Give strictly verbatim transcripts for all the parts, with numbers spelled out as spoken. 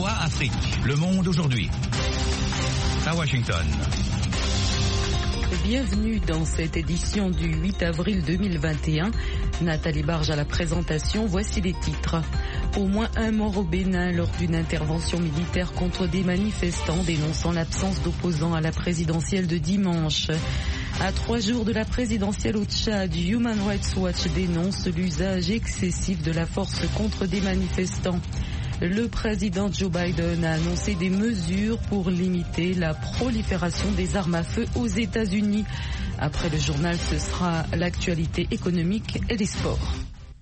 V O A Afrique. Le monde aujourd'hui. À Washington. Bienvenue dans cette édition du huit avril deux mille vingt et un. Nathalie Barge à la présentation, voici les titres. Au moins un mort au Bénin lors d'une intervention militaire contre des manifestants dénonçant l'absence d'opposants à la présidentielle de dimanche. À trois jours de la présidentielle au Tchad, Human Rights Watch dénonce l'usage excessif de la force contre des manifestants. Le président Joe Biden a annoncé des mesures pour limiter la prolifération des armes à feu aux États-Unis. Après le journal, ce sera l'actualité économique et des sports.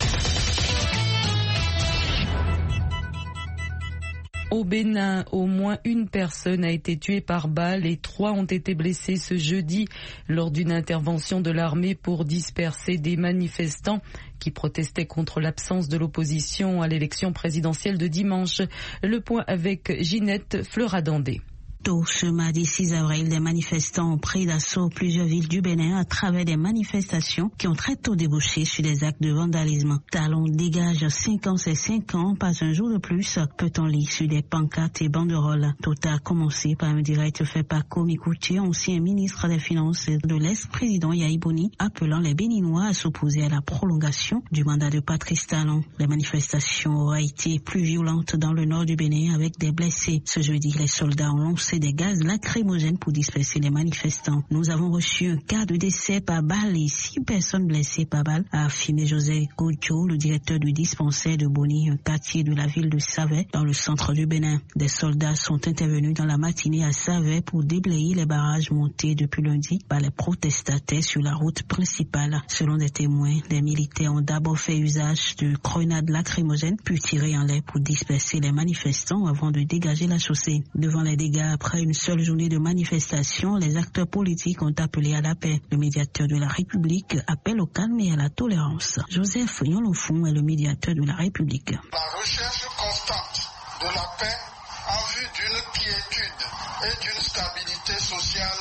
Au Bénin, au moins une personne a été tuée par balle et trois ont été blessés ce jeudi lors d'une intervention de l'armée pour disperser des manifestants qui protestaient contre l'absence de l'opposition à l'élection présidentielle de dimanche. Le point avec Ginette Fleuradandé. Tôt ce mardi six avril, des manifestants ont pris d'assaut plusieurs villes du Bénin à travers des manifestations qui ont très tôt débouché sur des actes de vandalisme. Talon dégage cinq ans, c'est cinq ans, pas un jour de plus, peut-on lire sur des pancartes et banderoles. Tout a commencé par un direct fait par Komi Koutié, ancien ministre des Finances de l'ex-président Yahi Boni, appelant les Béninois à s'opposer à la prolongation du mandat de Patrice Talon. Les manifestations auraient été plus violentes dans le nord du Bénin avec des blessés. Ce jeudi, les soldats ont lancé des gaz lacrymogènes pour disperser les manifestants. Nous avons reçu un cas de décès par balle et six personnes blessées par balle, a affirmé José Goudjo, le directeur du dispensaire de Boni, un quartier de la ville de Savet, dans le centre du Bénin. Des soldats sont intervenus dans la matinée à Savet pour déblayer les barrages montés depuis lundi par les protestataires sur la route principale. Selon des témoins, les militaires ont d'abord fait usage de grenades lacrymogènes puis tiré en l'air pour disperser les manifestants avant de dégager la chaussée. Devant les dégâts, après une seule journée de manifestation, les acteurs politiques ont appelé à la paix. Le médiateur de la République appelle au calme et à la tolérance. Joseph Nyolofon est le médiateur de la République. La recherche constante de la paix en vue d'une quiétude et d'une stabilité sociale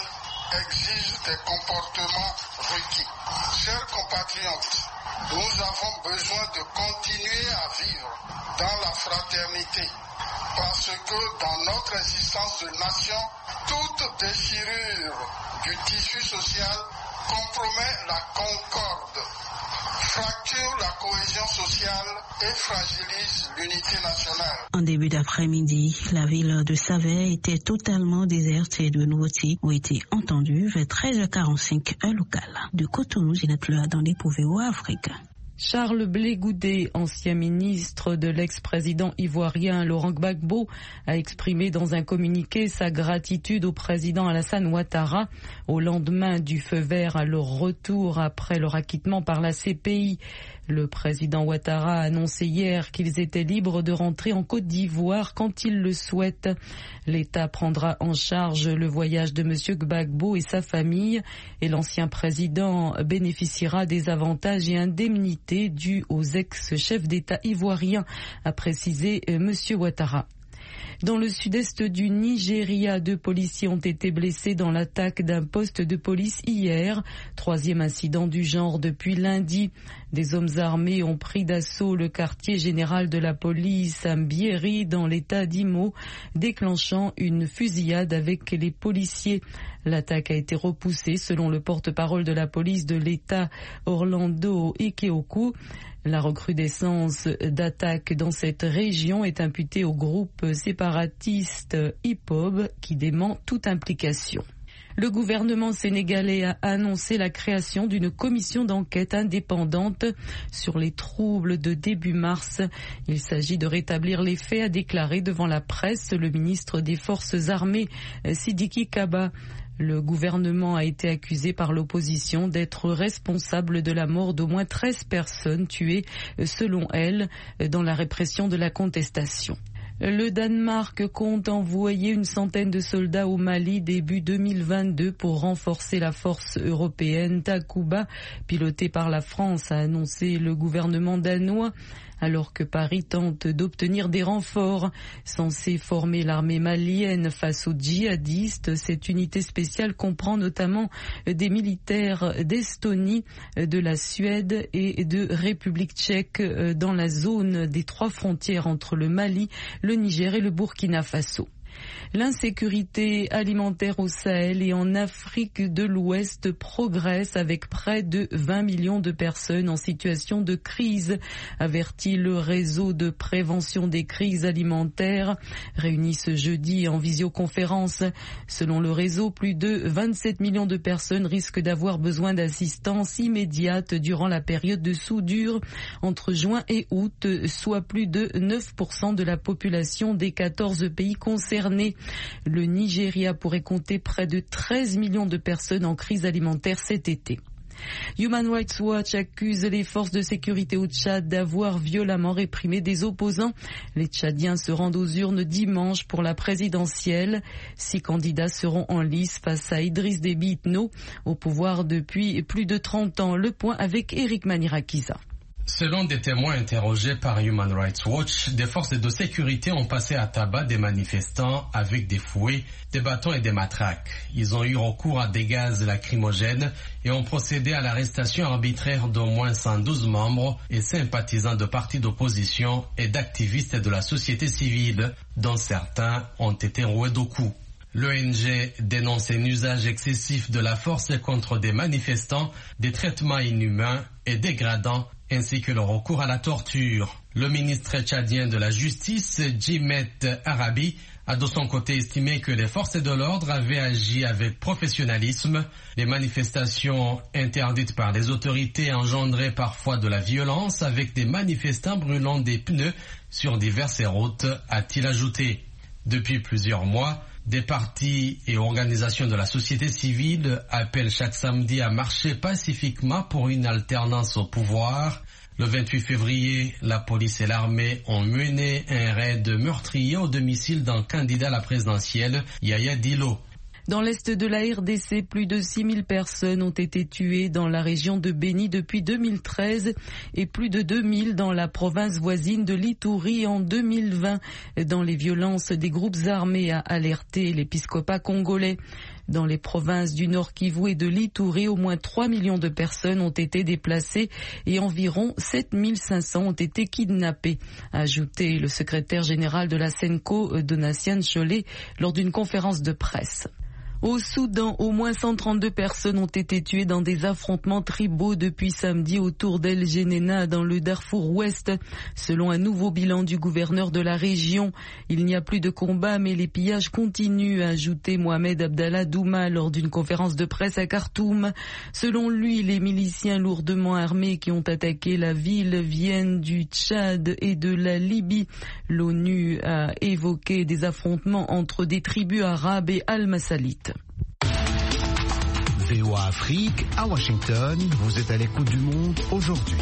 exige des comportements requis. Chers compatriotes, nous avons besoin de continuer à vivre dans la fraternité. Parce que dans notre existence de nation, toute déchirure du tissu social compromet la concorde, fracture la cohésion sociale et fragilise l'unité nationale. En début d'après-midi, la ville de Savet était totalement déserte et de nouveaux tirs ont été entendus vers treize heures quarante-cinq heure locale. De Cotonou, Ginette Fleuradandé pour V O A Afrique. Charles Blé Goudé, ancien ministre de l'ex-président ivoirien Laurent Gbagbo, a exprimé dans un communiqué sa gratitude au président Alassane Ouattara au lendemain du feu vert à leur retour après leur acquittement par la C P I. Le président Ouattara a annoncé hier qu'ils étaient libres de rentrer en Côte d'Ivoire quand ils le souhaitent. L'État prendra en charge le voyage de M. Gbagbo et sa famille et l'ancien président bénéficiera des avantages et indemnités dus aux ex-chefs d'État ivoiriens, a précisé M. Ouattara. Dans le sud-est du Nigeria, deux policiers ont été blessés dans l'attaque d'un poste de police hier. Troisième incident du genre depuis lundi. Des hommes armés ont pris d'assaut le quartier général de la police à Mbieri dans l'état d'Imo, déclenchant une fusillade avec les policiers. L'attaque a été repoussée selon le porte-parole de la police de l'État, Orlando Ikeoku. La recrudescence d'attaques dans cette région est imputée au groupe séparatiste I P O B qui dément toute implication. Le gouvernement sénégalais a annoncé la création d'une commission d'enquête indépendante sur les troubles de début mars. Il s'agit de rétablir les faits, a déclaré devant la presse le ministre des Forces armées, Sidiki Kaba. Le gouvernement a été accusé par l'opposition d'être responsable de la mort d'au moins treize personnes tuées, selon elle, dans la répression de la contestation. Le Danemark compte envoyer une centaine de soldats au Mali début deux mille vingt-deux pour renforcer la force européenne Takuba, pilotée par la France, a annoncé le gouvernement danois. Alors que Paris tente d'obtenir des renforts censés former l'armée malienne face aux djihadistes, cette unité spéciale comprend notamment des militaires d'Estonie, de la Suède et de République tchèque dans la zone des trois frontières entre le Mali, le le Niger et le Burkina Faso. L'insécurité alimentaire au Sahel et en Afrique de l'Ouest progresse avec près de vingt millions de personnes en situation de crise, avertit le réseau de prévention des crises alimentaires, réuni ce jeudi en visioconférence. Selon le réseau, plus de vingt-sept millions de personnes risquent d'avoir besoin d'assistance immédiate durant la période de soudure entre juin et août, soit plus de neuf pour cent de la population des quatorze pays concernés. Le Nigeria pourrait compter près de treize millions de personnes en crise alimentaire cet été. Human Rights Watch accuse les forces de sécurité au Tchad d'avoir violemment réprimé des opposants. Les Tchadiens se rendent aux urnes dimanche pour la présidentielle. Six candidats seront en lice face à Idriss Déby Itno, au pouvoir depuis plus de trente ans. Le point avec Eric Manirakiza. Selon des témoins interrogés par Human Rights Watch, des forces de sécurité ont passé à tabac des manifestants avec des fouets, des bâtons et des matraques. Ils ont eu recours à des gaz lacrymogènes et ont procédé à l'arrestation arbitraire d'au moins cent douze membres et sympathisants de partis d'opposition et d'activistes de la société civile, dont certains ont été roués de coups. L'O N G dénonce un usage excessif de la force contre des manifestants, des traitements inhumains et dégradants, ainsi que le recours à la torture. Le ministre tchadien de la Justice, Djimet Arabi, a de son côté estimé que les forces de l'ordre avaient agi avec professionnalisme. Les manifestations interdites par les autorités engendraient parfois de la violence avec des manifestants brûlant des pneus sur diverses routes, a-t-il ajouté. Depuis plusieurs mois, des partis et organisations de la société civile appellent chaque samedi à marcher pacifiquement pour une alternance au pouvoir. Le vingt-huit février, la police et l'armée ont mené un raid meurtrier au domicile d'un candidat à la présidentielle, Yaya Dillo. Dans l'est de la R D C, plus de six mille personnes ont été tuées dans la région de Béni depuis deux mille treize et plus de deux mille dans la province voisine de l'Ituri en deux mille vingt. Dans les violences des groupes armés, a alerté l'épiscopat congolais. Dans les provinces du Nord Kivu et de l'Ituri, au moins trois millions de personnes ont été déplacées et environ sept mille cinq cents ont été kidnappées, a ajouté le secrétaire général de la SENCO, Donatien Cholet, lors d'une conférence de presse. Au Soudan, au moins cent trente-deux personnes ont été tuées dans des affrontements tribaux depuis samedi autour d'El Geneina dans le Darfour Ouest. Selon un nouveau bilan du gouverneur de la région, il n'y a plus de combats mais les pillages continuent, a ajouté Mohamed Abdallah Douma lors d'une conférence de presse à Khartoum. Selon lui, les miliciens lourdement armés qui ont attaqué la ville viennent du Tchad et de la Libye. L'ONU a évoqué des affrontements entre des tribus arabes et al-Massalites. V O A Afrique, à Washington, vous êtes à l'écoute du monde aujourd'hui.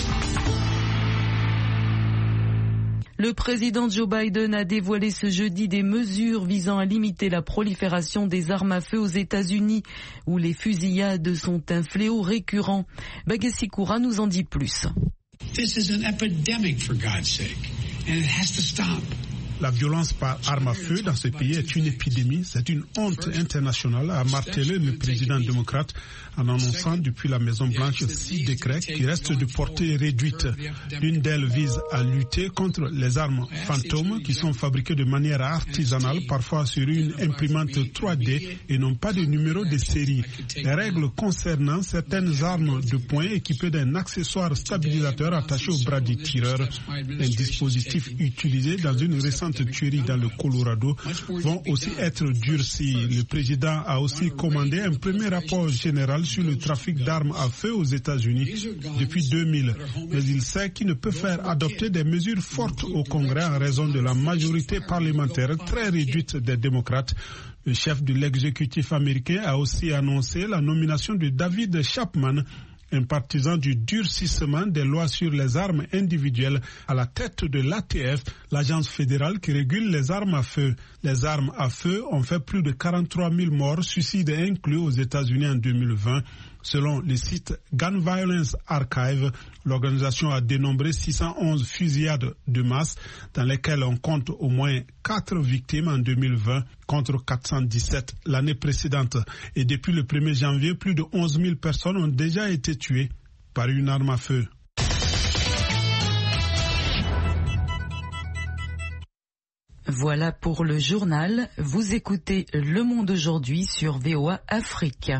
Le président Joe Biden a dévoilé ce jeudi des mesures visant à limiter la prolifération des armes à feu aux États-Unis, où les fusillades sont un fléau récurrent. Bagassi Koura nous en dit plus. This is an epidemic, for God's sake, and it has to stop. La violence par arme à feu dans ce pays est une épidémie, c'est une honte internationale, a martelé le président démocrate en annonçant depuis la Maison-Blanche six décrets qui restent de portée réduite. L'une d'elles vise à lutter contre les armes fantômes qui sont fabriquées de manière artisanale, parfois sur une imprimante trois D et n'ont pas de numéro de série. Les règles concernant certaines armes de poing équipées d'un accessoire stabilisateur attaché au bras du tireur, un dispositif utilisé dans une récente tuerie dans le Colorado, vont aussi être durcis. Le président a aussi commandé un premier rapport général sur le trafic d'armes à feu aux États-Unis depuis deux mille. Mais il sait qu'il ne peut faire adopter des mesures fortes au Congrès en raison de la majorité parlementaire très réduite des démocrates. Le chef de l'exécutif américain a aussi annoncé la nomination de David Chapman, un partisan du durcissement des lois sur les armes individuelles, à la tête de l'A T F, l'agence fédérale qui régule les armes à feu. Les armes à feu ont fait plus de quarante-trois mille morts, suicides inclus aux États-Unis en deux mille vingt. Selon le site Gun Violence Archive, l'organisation a dénombré six cent onze fusillades de masse, dans lesquelles on compte au moins quatre victimes en deux mille vingt contre quatre cent dix-sept l'année précédente. Et depuis le premier janvier, plus de onze mille personnes ont déjà été tuées par une arme à feu. Voilà pour le journal. Vous écoutez Le Monde aujourd'hui sur V O A Afrique.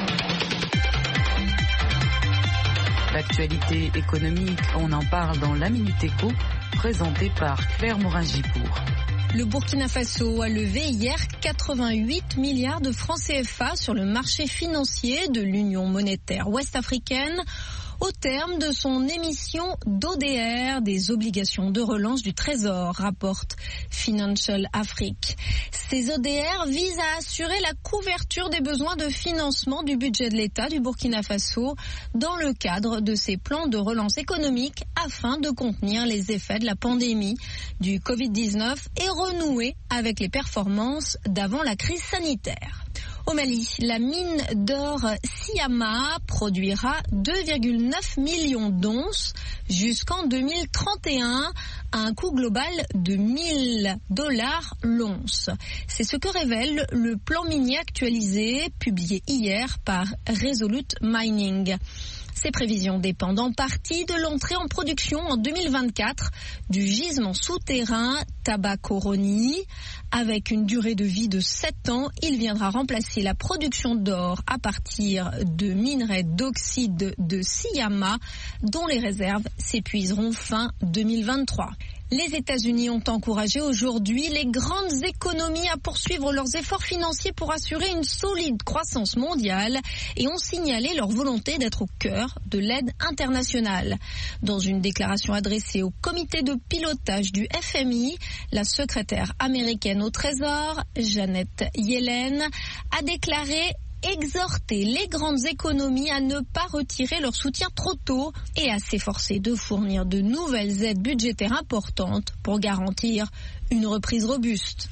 L'actualité économique, on en parle dans la Minute Éco, présentée par Claire Morin-Gipour. Le Burkina Faso a levé hier quatre-vingt-huit milliards de francs C F A sur le marché financier de l'Union monétaire ouest-africaine au terme de son émission d'O D R, des obligations de relance du Trésor, rapporte Financial Afrique. Ces O D R visent à assurer la couverture des besoins de financement du budget de l'État du Burkina Faso dans le cadre de ses plans de relance économique afin de contenir les effets de la pandémie du covid dix-neuf et renouer avec les performances d'avant la crise sanitaire. Au Mali, la mine d'or Syama produira deux virgule neuf millions d'onces jusqu'en deux mille trente et un à un coût global de mille dollars l'once. C'est ce que révèle le plan minier actualisé publié hier par Resolute Mining. Ces prévisions dépendent en partie de l'entrée en production en deux mille vingt-quatre du gisement souterrain Tabakoroni. Avec une durée de vie de sept ans, il viendra remplacer la production d'or à partir de minerais d'oxyde de Syama dont les réserves s'épuiseront fin deux mille vingt-trois. Les États-Unis ont encouragé aujourd'hui les grandes économies à poursuivre leurs efforts financiers pour assurer une solide croissance mondiale et ont signalé leur volonté d'être au cœur de l'aide internationale. Dans une déclaration adressée au comité de pilotage du F M I, la secrétaire américaine au Trésor, Janet Yellen, a déclaré exhorter les grandes économies à ne pas retirer leur soutien trop tôt et à s'efforcer de fournir de nouvelles aides budgétaires importantes pour garantir une reprise robuste.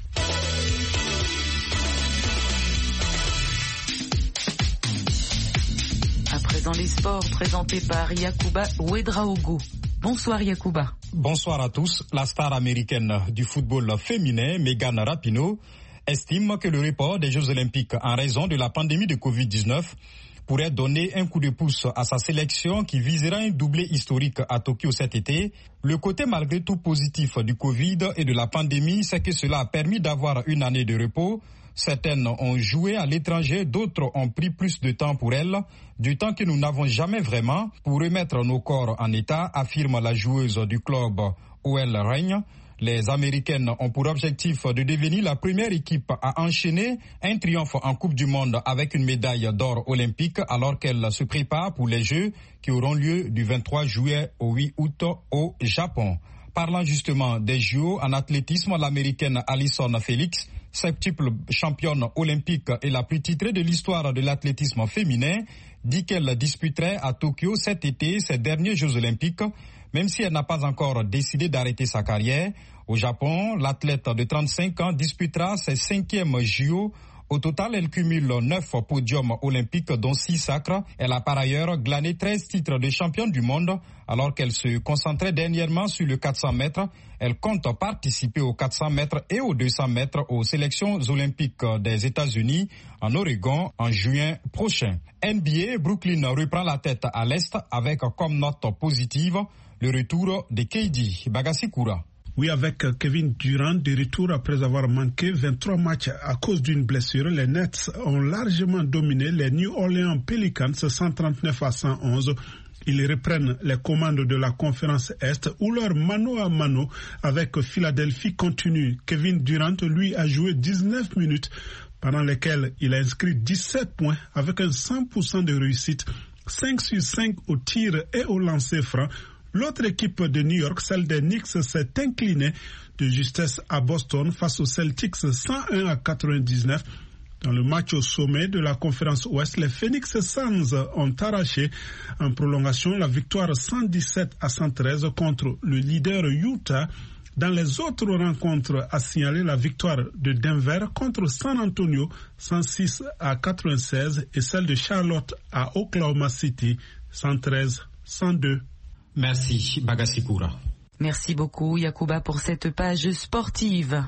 À présent les sports présentés par Yacouba Ouedraogo. Bonsoir Yacouba. Bonsoir à tous. La star américaine du football féminin, Megan Rapinoe, estime que le report des Jeux Olympiques en raison de la pandémie de covid dix-neuf pourrait donner un coup de pouce à sa sélection qui visera un doublé historique à Tokyo cet été. Le côté malgré tout positif du Covid et de la pandémie, c'est que cela a permis d'avoir une année de repos. Certaines ont joué à l'étranger, d'autres ont pris plus de temps pour elles, du temps que nous n'avons jamais vraiment pour remettre nos corps en état, affirme la joueuse du club où elle règne. Les Américaines ont pour objectif de devenir la première équipe à enchaîner un triomphe en Coupe du Monde avec une médaille d'or olympique alors qu'elles se préparent pour les Jeux qui auront lieu du vingt-trois juillet au huit août au Japon. Parlant justement des J O en athlétisme, l'Américaine Allyson Felix, septuple championne olympique et la plus titrée de l'histoire de l'athlétisme féminin, dit qu'elle disputerait à Tokyo cet été ses derniers Jeux olympiques, même si elle n'a pas encore décidé d'arrêter sa carrière. Au Japon, l'athlète de trente-cinq ans disputera ses cinquièmes J O. Au total, elle cumule neuf podiums olympiques, dont six sacres. Elle a par ailleurs glané treize titres de championne du monde, alors qu'elle se concentrait dernièrement sur le quatre cents mètres. Elle compte participer aux quatre cents mètres et aux deux cents mètres aux sélections olympiques des États-Unis en Oregon en juin prochain. N B A, Brooklyn reprend la tête à l'Est avec comme note positive le retour de K D Bagasikura. Oui, avec Kevin Durant de retour après avoir manqué vingt-trois matchs à cause d'une blessure, les Nets ont largement dominé les New Orleans Pelicans cent trente-neuf à cent onze. Ils reprennent les commandes de la conférence Est où leur mano à mano avec Philadelphie continue. Kevin Durant, lui, a joué dix-neuf minutes pendant lesquelles il a inscrit dix-sept points avec un cent pour cent de réussite, cinq sur cinq au tir et au lancer franc. L'autre équipe de New York, celle des Knicks, s'est inclinée de justesse à Boston face aux Celtics cent un à quatre-vingt-dix-neuf. Dans le match au sommet de la conférence Ouest, les Phoenix Suns ont arraché en prolongation la victoire cent dix-sept à cent treize contre le leader Utah. Dans les autres rencontres, a signalé la victoire de Denver contre San Antonio cent six à quatre-vingt-seize et celle de Charlotte à Oklahoma City cent treize à cent deux. Merci, Bagasikura. Merci beaucoup, Yacouba, pour cette page sportive.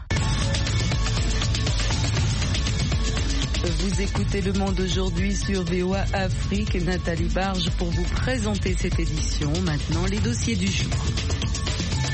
Vous écoutez Le Monde aujourd'hui sur V O A Afrique. Nathalie Barge pour vous présenter cette édition. Maintenant, les dossiers du jour.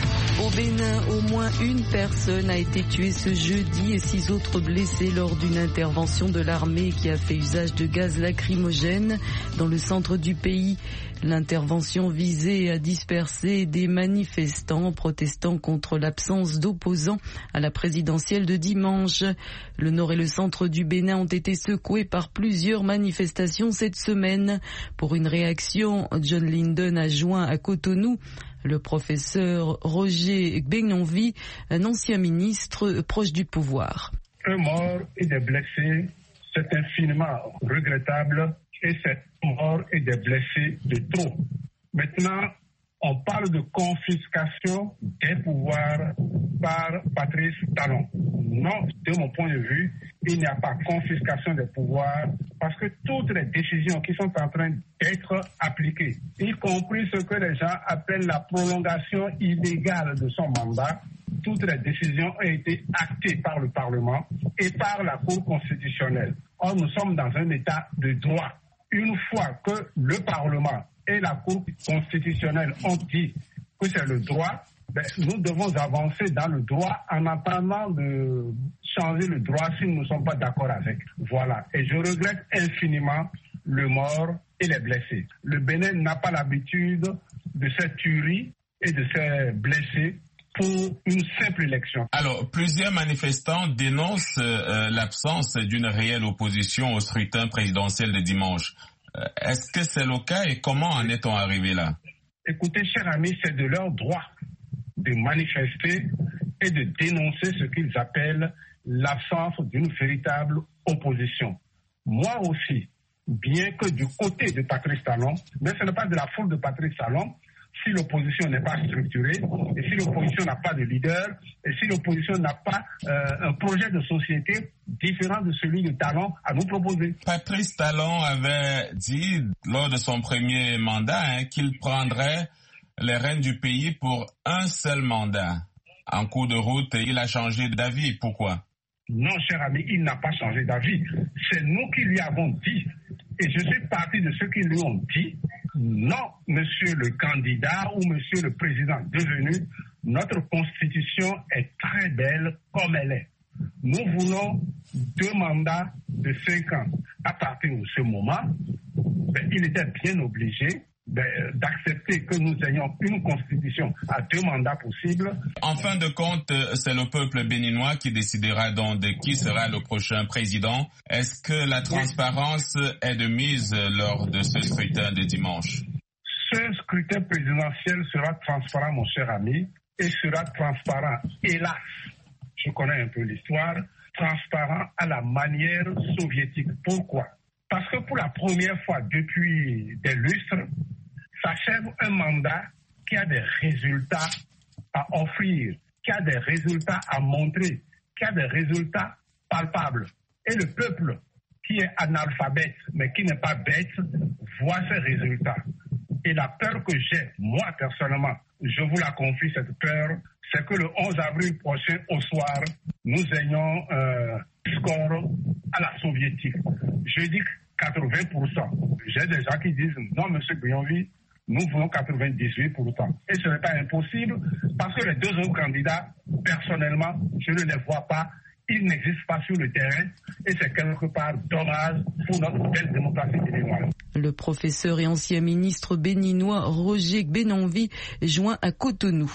Au Bénin, au moins une personne a été tuée ce jeudi et six autres blessés lors d'une intervention de l'armée qui a fait usage de gaz lacrymogène dans le centre du pays. L'intervention visait à disperser des manifestants protestant contre l'absence d'opposants à la présidentielle de dimanche. Le nord et le centre du Bénin ont été secoués par plusieurs manifestations cette semaine. Pour une réaction, John Lyndon a joint à Cotonou le professeur Roger Gbenonvi, un ancien ministre proche du pouvoir. Un mort et des blessés, c'est infiniment regrettable et c'est mort et des blessés de trop. Maintenant, on parle de confiscation des pouvoirs par Patrice Talon. Non, de mon point de vue, il n'y a pas confiscation des pouvoirs parce que toutes les décisions qui sont en train d'être appliquées, y compris ce que les gens appellent la prolongation illégale de son mandat, toutes les décisions ont été actées par le Parlement et par la Cour constitutionnelle. Or, nous sommes dans un état de droit. Une fois que le Parlement et la Cour constitutionnelle ont dit que c'est le droit, ben, nous devons avancer dans le droit en attendant de changer le droit si nous ne sommes pas d'accord avec. Voilà. Et je regrette infiniment le mort et les blessés. Le Bénin n'a pas l'habitude de cette tuerie et de ces blessés pour une simple élection. Alors, plusieurs manifestants dénoncent euh, l'absence d'une réelle opposition au scrutin présidentiel de dimanche. Euh, est-ce que c'est le cas et comment en est-on arrivé là? Écoutez, chers amis, c'est de leur droit de manifester et de dénoncer ce qu'ils appellent l'absence d'une véritable opposition. Moi aussi, bien que du côté de Patrice Talon, mais ce n'est pas de la faute de Patrice Talon, si l'opposition n'est pas structurée, et si l'opposition n'a pas de leader, et si l'opposition n'a pas euh, un projet de société différent de celui de Talon à nous proposer. Patrice Talon avait dit lors de son premier mandat hein, qu'il prendrait les rênes du pays pour un seul mandat. En cours de route, il a changé d'avis. Pourquoi? Non, cher ami, il n'a pas changé d'avis. C'est nous qui lui avons dit, et je suis parti de ceux qui lui ont dit, non, monsieur le candidat ou monsieur le président devenu, notre constitution est très belle comme elle est. Nous voulons deux mandats de cinq ans. À partir de ce moment, ben, il était bien obligé ben, d'accepter que nous ayons une constitution à deux mandats possibles. En fin de compte, c'est le peuple béninois qui décidera donc de qui sera le prochain président. Est-ce que la transparence est de mise lors de ce scrutin de dimanche? Ce scrutin présidentiel sera transparent, mon cher ami, et sera transparent, hélas, je connais un peu l'histoire, transparent à la manière soviétique. Pourquoi? Parce que pour la première fois depuis des lustres, s'achève un mandat qui a des résultats à offrir, qui a des résultats à montrer, qui a des résultats palpables. Et le peuple qui est analphabète, mais qui n'est pas bête, voit ces résultats. Et la peur que j'ai, moi personnellement, je vous la confie, cette peur, c'est que le onze avril prochain au soir, nous ayons un score à la soviétique. Je dis quatre-vingts pour cent. J'ai des gens qui disent, non, monsieur Gbenonvi, nous voulons quatre-vingt-dix-huit pour cent. Et ce n'est pas impossible, parce que les deux autres candidats, personnellement, je ne les vois pas. Ils n'existent pas sur le terrain et c'est quelque part dommage pour notre belle démocratie béninoise. Le professeur et ancien ministre béninois Roger Gbenonvi joint à Cotonou.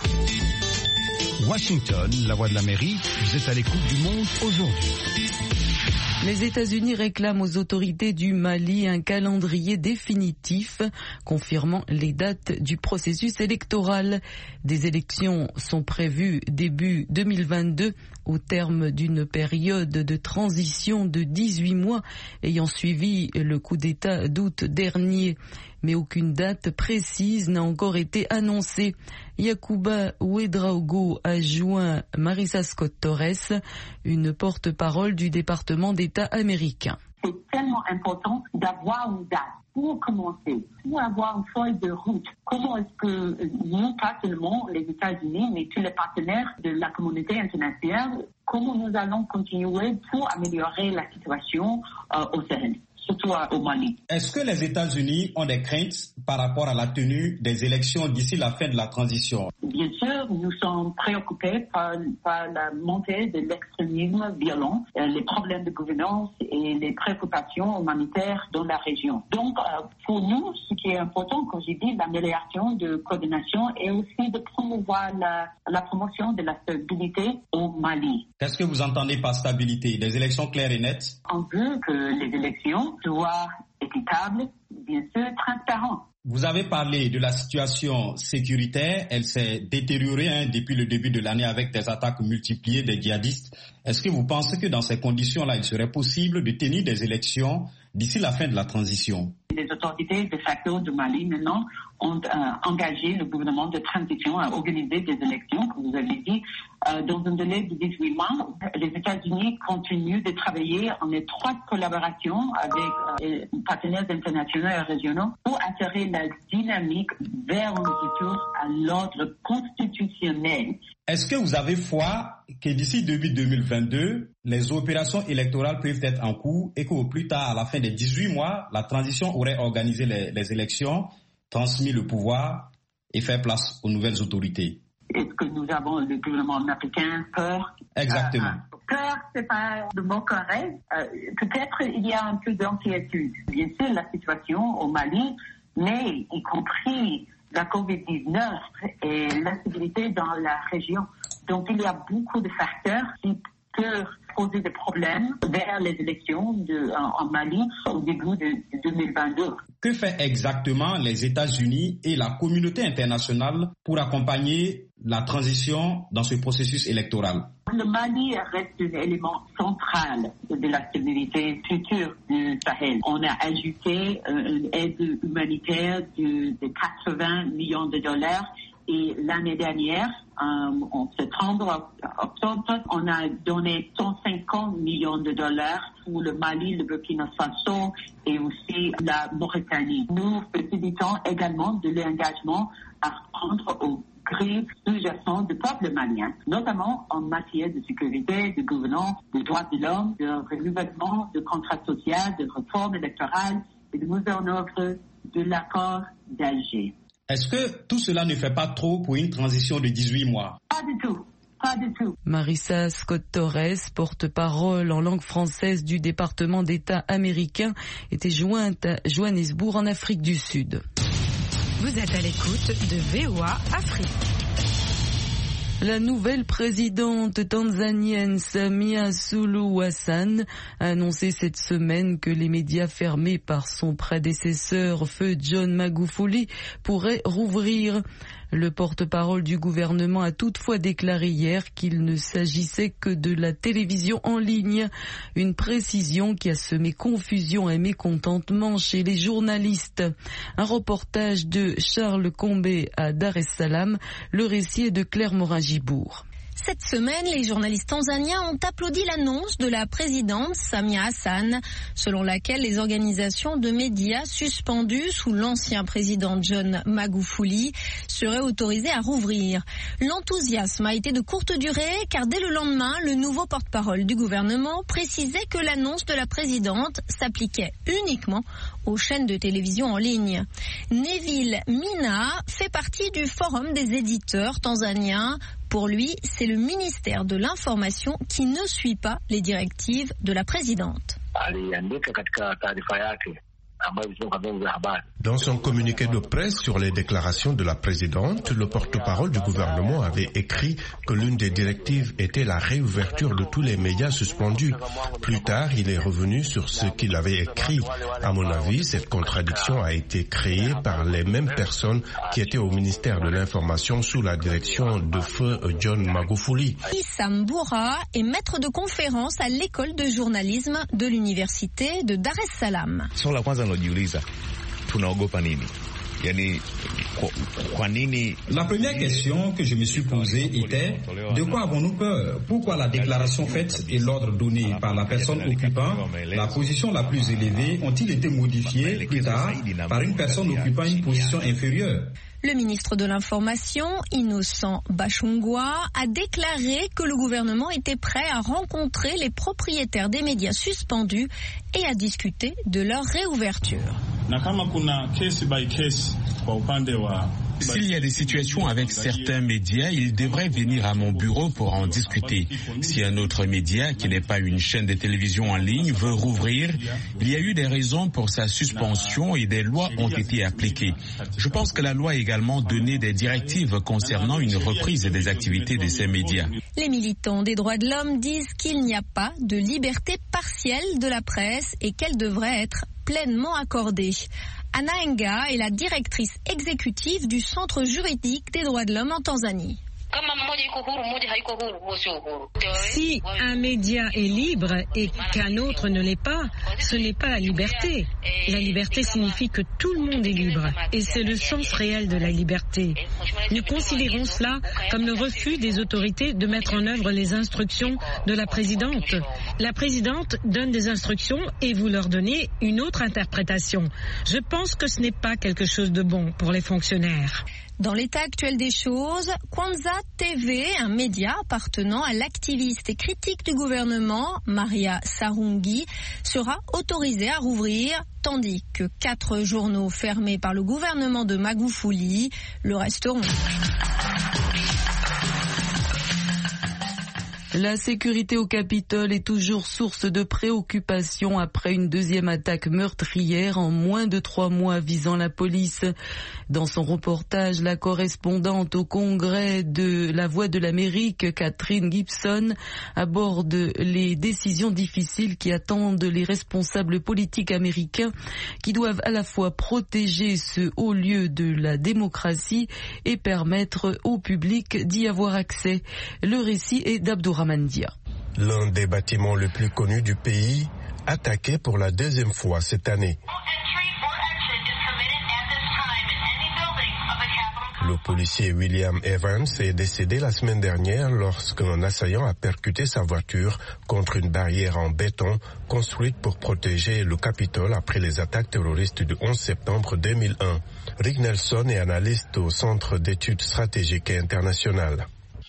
Washington, la voix de l'Amérique, vous êtes à l'écoute du monde aujourd'hui. Les États-Unis réclament aux autorités du Mali un calendrier définitif confirmant les dates du processus électoral. Des élections sont prévues début deux mille vingt-deux au terme d'une période de transition de dix-huit mois ayant suivi le coup d'État d'août dernier. Mais aucune date précise n'a encore été annoncée. Yacouba Ouedraogo a joint Marissa Scott Torres, une porte-parole du département d'État américain. C'est tellement important d'avoir une date pour commencer, pour avoir une feuille de route. Comment est-ce que nous, pas seulement les États-Unis, mais tous les partenaires de la communauté internationale, comment nous allons continuer pour améliorer la situation euh, au Sahel? surtout au Mali. Est-ce que les États-Unis ont des craintes par rapport à la tenue des élections d'ici la fin de la transition? Bien sûr, nous sommes préoccupés par, par la montée de l'extrémisme violent, euh, les problèmes de gouvernance et les préoccupations humanitaires dans la région. Donc, euh, pour nous, ce qui est important, comme j'ai dit, l'amélioration de coordination et aussi de promouvoir la, la promotion de la stabilité au Mali. Qu'est-ce que vous entendez par stabilité? Des élections claires et nettes? On veut que les élections soient équitables, bien sûr, transparentes. Vous avez parlé de la situation sécuritaire, elle s'est détériorée hein, depuis le début de l'année avec des attaques multipliées des djihadistes. Est-ce que vous pensez que dans ces conditions-là, il serait possible de tenir des élections d'ici la fin de la transition? Les autorités de facto du Mali maintenant ont euh, engagé le gouvernement de transition à organiser des élections, comme vous avez dit, euh, dans un délai de dix-huit mois. Les États-Unis continuent de travailler en étroite collaboration avec euh, les partenaires internationaux et régionaux pour attirer la dynamique vers un retour à l'ordre constitutionnel. Est-ce que vous avez foi que d'ici début deux mille vingt-deux, les opérations électorales peuvent être en cours et qu'au plus tard, à la fin des dix-huit mois, la transition aurait organisé les, les élections, transmis le pouvoir et fait place aux nouvelles autorités? Est-ce que nous avons le gouvernement américain peur? Exactement. Euh, peur, c'est pas le mot correct. Euh, peut-être il y a un peu d'inquiétude. Bien sûr, la situation au Mali, mais y compris la covid dix-neuf et l'instabilité dans la région. Donc, il y a beaucoup de facteurs qui peuvent poser des problèmes vers les élections de, en, en Mali au début de deux mille vingt-deux. Que fait exactement les États-Unis et la communauté internationale pour accompagner la transition dans ce processus électoral? Le Mali reste un élément central de la stabilité future du Sahel. On a ajouté une aide humanitaire de, de quatre-vingts millions de dollars. Et l'année dernière, euh, en septembre, octobre, on a donné cent cinquante millions de dollars pour le Mali, le Burkina Faso et aussi la Mauritanie. Nous facilitons également de l'engagement à répondre aux crises sous-jacentes du peuple malien, notamment en matière de sécurité, de gouvernance, de droits de l'homme, de renouvellement de contrats sociaux, de réforme électorale et de mise en œuvre de l'accord d'Alger. Est-ce que tout cela ne fait pas trop pour une transition de dix-huit mois? Pas du tout. Pas du tout. Marissa Scott-Torres, porte-parole en langue française du département d'État américain, était jointe à Johannesburg en Afrique du Sud. Vous êtes à l'écoute de V O A Afrique. La nouvelle présidente tanzanienne Samia Suluhu Hassan a annoncé cette semaine que les médias fermés par son prédécesseur feu John Magufuli pourraient rouvrir. Le porte-parole du gouvernement a toutefois déclaré hier qu'il ne s'agissait que de la télévision en ligne. Une précision qui a semé confusion et mécontentement chez les journalistes. Un reportage de Charles Combé à Dar es Salaam. Le récit est de Claire Morin-Gibourg. Cette semaine, les journalistes tanzaniens ont applaudi l'annonce de la présidente Samia Hassan, selon laquelle les organisations de médias suspendues sous l'ancien président John Magufuli seraient autorisées à rouvrir. L'enthousiasme a été de courte durée car dès le lendemain, le nouveau porte-parole du gouvernement précisait que l'annonce de la présidente s'appliquait uniquement aux chaînes de télévision en ligne. Neville Mina fait partie du Forum des éditeurs tanzaniens. Pour lui, c'est le ministère de l'Information qui ne suit pas les directives de la présidente. Dans son communiqué de presse sur les déclarations de la présidente, le porte-parole du gouvernement avait écrit que l'une des directives était la réouverture de tous les médias suspendus. Plus tard, il est revenu sur ce qu'il avait écrit. À mon avis, cette contradiction a été créée par les mêmes personnes qui étaient au ministère de l'Information sous la direction de feu John Magufuli. Issam Boura est maître de conférence à l'école de journalisme de l'université de Dar es Salaam. La première question que je me suis posée était de quoi avons-nous peur? Pourquoi la déclaration faite et l'ordre donné par la personne occupant la position la plus élevée ont-ils été modifiés plus tard par une personne occupant une position inférieure? Le ministre de l'Information, Innocent Bachungwa, a déclaré que le gouvernement était prêt à rencontrer les propriétaires des médias suspendus et à discuter de leur réouverture. S'il y a des situations avec certains médias, ils devraient venir à mon bureau pour en discuter. Si un autre média, qui n'est pas une chaîne de télévision en ligne, veut rouvrir, il y a eu des raisons pour sa suspension et des lois ont été appliquées. Je pense que la loi a également donné des directives concernant une reprise des activités de ces médias. Les militants des droits de l'homme disent qu'il n'y a pas de liberté partielle de la presse et qu'elle devrait être pleinement accordée. Anna Enga est la directrice exécutive du Centre juridique des droits de l'homme en Tanzanie. Si un média est libre et qu'un autre ne l'est pas, ce n'est pas la liberté. La liberté signifie que tout le monde est libre et c'est le sens réel de la liberté. Nous considérons cela comme le refus des autorités de mettre en œuvre les instructions de la présidente. La présidente donne des instructions et vous leur donnez une autre interprétation. Je pense que ce n'est pas quelque chose de bon pour les fonctionnaires. Dans l'état actuel des choses, Kwanza T V, un média appartenant à l'activiste et critique du gouvernement, Maria Sarungi, sera autorisé à rouvrir, tandis que quatre journaux fermés par le gouvernement de Magufuli le resteront. La sécurité au Capitole est toujours source de préoccupation après une deuxième attaque meurtrière en moins de trois mois visant la police. Dans son reportage, la correspondante au Congrès de La Voix de l'Amérique, Catherine Gibson, aborde les décisions difficiles qui attendent les responsables politiques américains qui doivent à la fois protéger ce haut lieu de la démocratie et permettre au public d'y avoir accès. Le récit est d'Abdourahmane. L'un des bâtiments les plus connus du pays, attaqué pour la deuxième fois cette année. Le policier William Evans est décédé la semaine dernière lorsqu'un assaillant a percuté sa voiture contre une barrière en béton construite pour protéger le Capitole après les attaques terroristes du onze septembre deux mille un. Rick Nelson est analyste au Centre d'études stratégiques et internationales.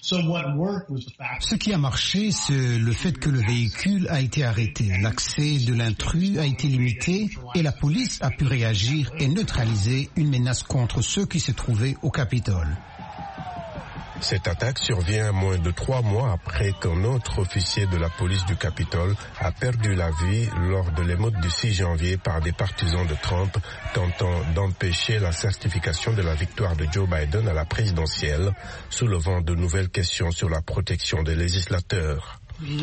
Ce qui a marché, c'est le fait que le véhicule a été arrêté. L'accès de l'intrus a été limité et la police a pu réagir et neutraliser une menace contre ceux qui se trouvaient au Capitole. Cette attaque survient moins de trois mois après qu'un autre officier de la police du Capitole a perdu la vie lors de l'émeute du six janvier par des partisans de Trump tentant d'empêcher la certification de la victoire de Joe Biden à la présidentielle, soulevant de nouvelles questions sur la protection des législateurs.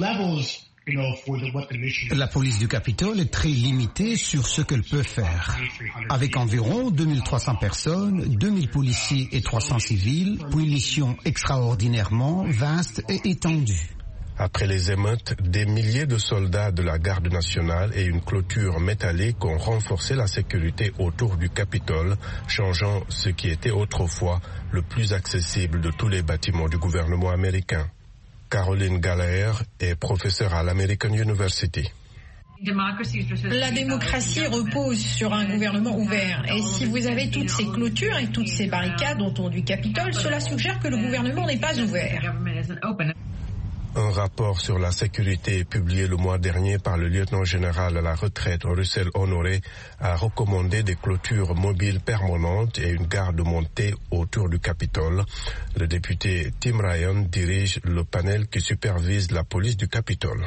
La police du Capitole est très limitée sur ce qu'elle peut faire. Avec environ deux mille trois cents personnes, deux mille policiers et trois cents civils, pour une mission extraordinairement vaste et étendue. Après les émeutes, des milliers de soldats de la garde nationale et une clôture métallique ont renforcé la sécurité autour du Capitole, changeant ce qui était autrefois le plus accessible de tous les bâtiments du gouvernement américain. Caroline Gallagher est professeure à l'American University. La démocratie repose sur un gouvernement ouvert. Et si vous avez toutes ces clôtures et toutes ces barricades autour du Capitole, cela suggère que le gouvernement n'est pas ouvert. Un rapport sur la sécurité publié le mois dernier par le lieutenant-général à la retraite Russell Honoré a recommandé des clôtures mobiles permanentes et une garde montée autour du Capitole. Le député Tim Ryan dirige le panel qui supervise la police du Capitole.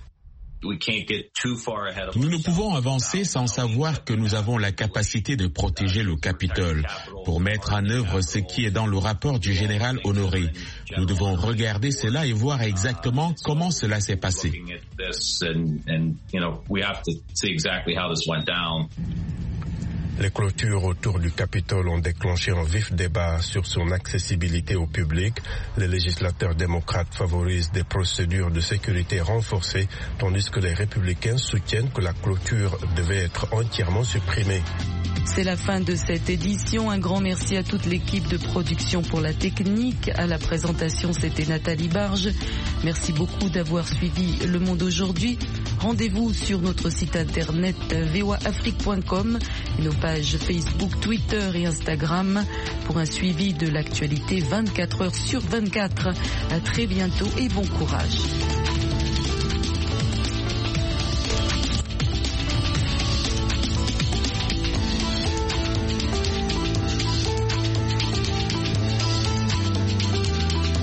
Nous ne pouvons avancer sans savoir que nous avons la capacité de protéger le Capitole pour mettre en œuvre ce qui est dans le rapport du général Honoré. Nous devons regarder cela et voir exactement comment cela s'est passé. Les clôtures autour du Capitole ont déclenché un vif débat sur son accessibilité au public. Les législateurs démocrates favorisent des procédures de sécurité renforcées, tandis que les républicains soutiennent que la clôture devait être entièrement supprimée. C'est la fin de cette édition. Un grand merci à toute l'équipe de production pour la technique. À la présentation, c'était Nathalie Barge. Merci beaucoup d'avoir suivi Le Monde aujourd'hui. Rendez-vous sur notre site internet v o a afrique point com et nos pages Facebook, Twitter et Instagram pour un suivi de l'actualité vingt-quatre heures sur vingt-quatre. À très bientôt et bon courage.